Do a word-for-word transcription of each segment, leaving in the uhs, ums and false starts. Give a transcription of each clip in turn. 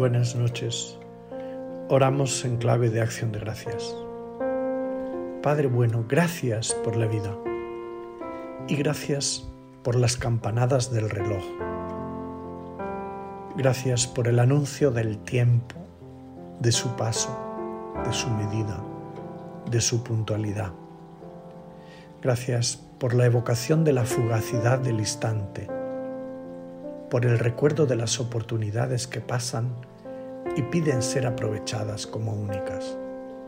Buenas noches. Oramos en clave de acción de gracias. Padre bueno, gracias por la vida y gracias por las campanadas del reloj. Gracias por el anuncio del tiempo, de su paso, de su medida, de su puntualidad. Gracias por la evocación de la fugacidad del instante, por el recuerdo de las oportunidades que pasan y piden ser aprovechadas como únicas.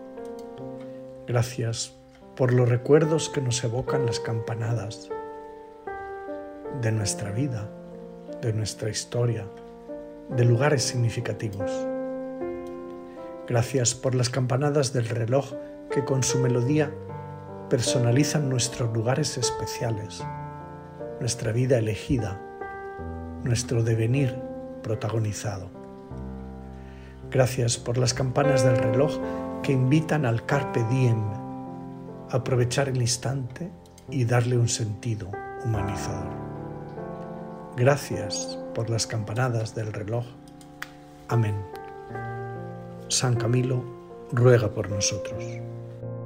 Gracias por los recuerdos que nos evocan las campanadas de nuestra vida, de nuestra historia, de lugares significativos. Gracias por las campanadas del reloj que con su melodía personalizan nuestros lugares especiales, nuestra vida elegida, nuestro devenir protagonizado. Gracias por las campanas del reloj que invitan al carpe diem, a aprovechar el instante y darle un sentido humanizador. Gracias por las campanadas del reloj. Amén. San Camilo ruega por nosotros.